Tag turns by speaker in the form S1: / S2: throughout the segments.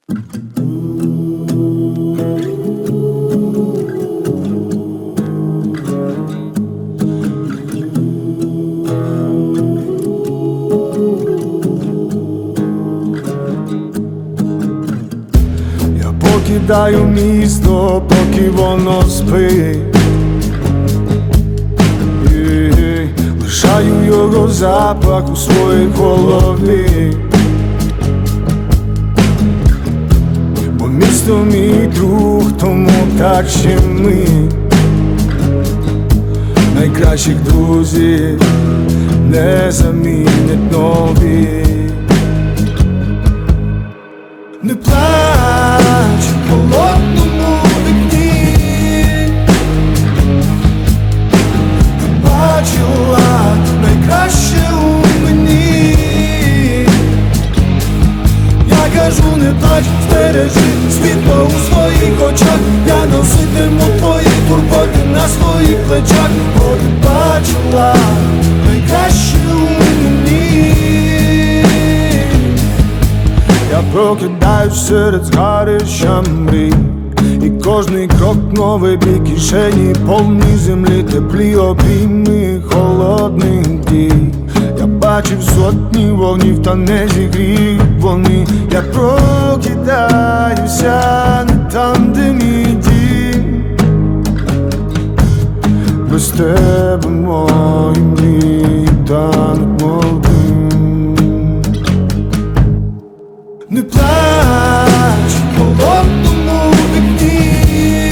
S1: Я покидаю місто, поки воно спить. Лишаю його запах у своїй голові. Бо місто мій друг, тому так ще ми найкращих друзів не замінять нові. Не плач в холодному вікні, ти бачила найкраще у мені. Я кажу, не плач, збережи світло у своїх очах. Я носитиму твої турботи на своїх плечах. Бо ти бачила найкраще у мені. Я прокидаюсь серед згарища мрій, і кожний крок новий бій, кишені повні землі, теплі обійми холодних дій. Я бачив сотні вогнів, та не зігрів вони. Я прокидаюся не там, де мій дім. Без тебе мої мрії тануть мов дим. Не плач в холодному вікні,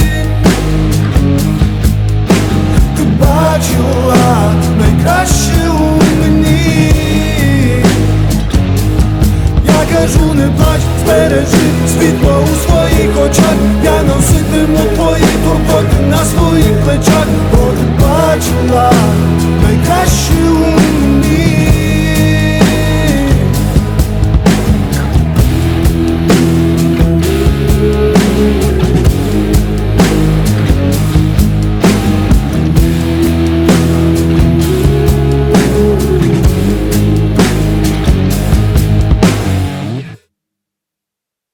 S1: ти бачила найкраще у мені. Я кажу, не плач, збережи світло у своїх очах. Я носитиму твої турботи на своїх плечах. Бо ти